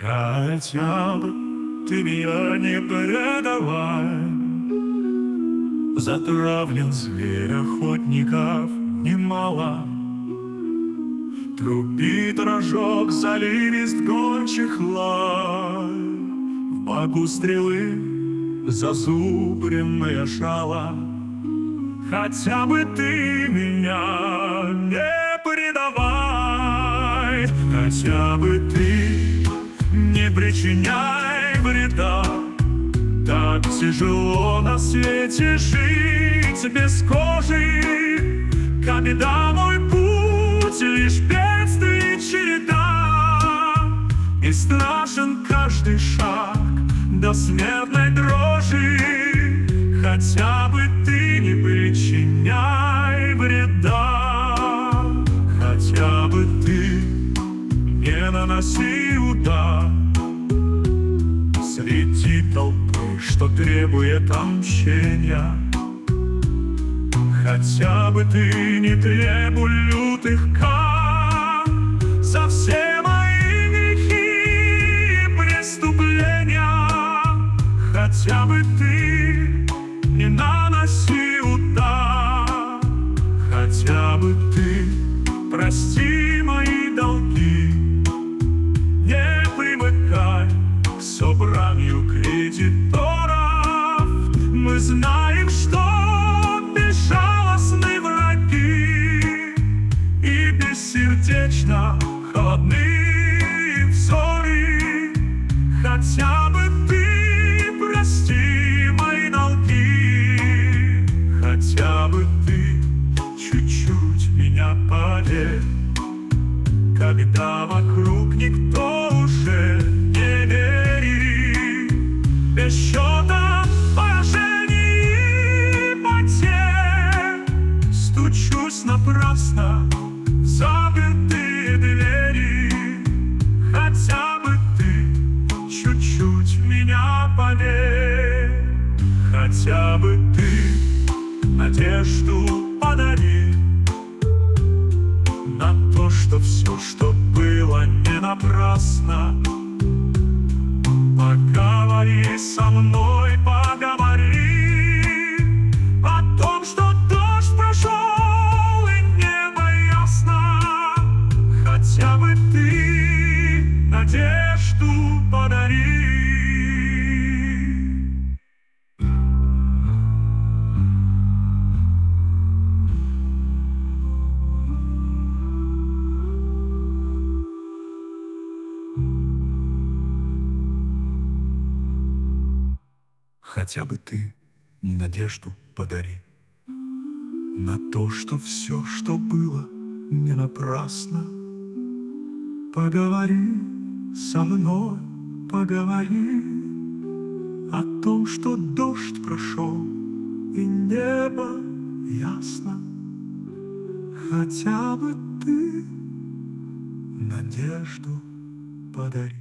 Хотя бы ты меня не предавай. Затравлен зверь, охотников немало. Трубит рожок, заливист гончих лай. В боку стрелы зазубренное жало. Хотя бы ты меня не предавай. Хотя бы ты не причиняй вреда. Так тяжело на свете жить без кожи. Как беда мой путь, лишь бедствий череда. И страшен каждый шаг до смертной дрожи. Хотя бы ты не причиняй вреда. Хотя бы ты не наноси удар среди толпы, что требует отмщения. Хотя бы ты не требуй лютых кар за все мои грехи и преступления. Хотя бы ты не наноси удар. Хотя бы ты прости мои долги. Не примыкай к собранию кредиторов. Мы знаем, что безжалостны враги и бессердечно холодны взоры. Хотя бы ты прости мои долги. Хотя бы ты чуть-чуть меня поверь, когда вокруг никто уже не верит. Без счета поражений и потерь стучусь напрасно в запертые двери. Хотя бы ты чуть-чуть в меня поверь. Хотя бы ты надежду подари на то, что все, что было, не напрасно. Поговори со мной, поговори о том, что дождь прошел и небо ясно. Хотя бы ты надежду подари. Хотя бы ты надежду подари на то, что все, что было, не напрасно. Поговори со мной, поговори о том, что дождь прошел и небо ясно. Хотя бы ты надежду подари.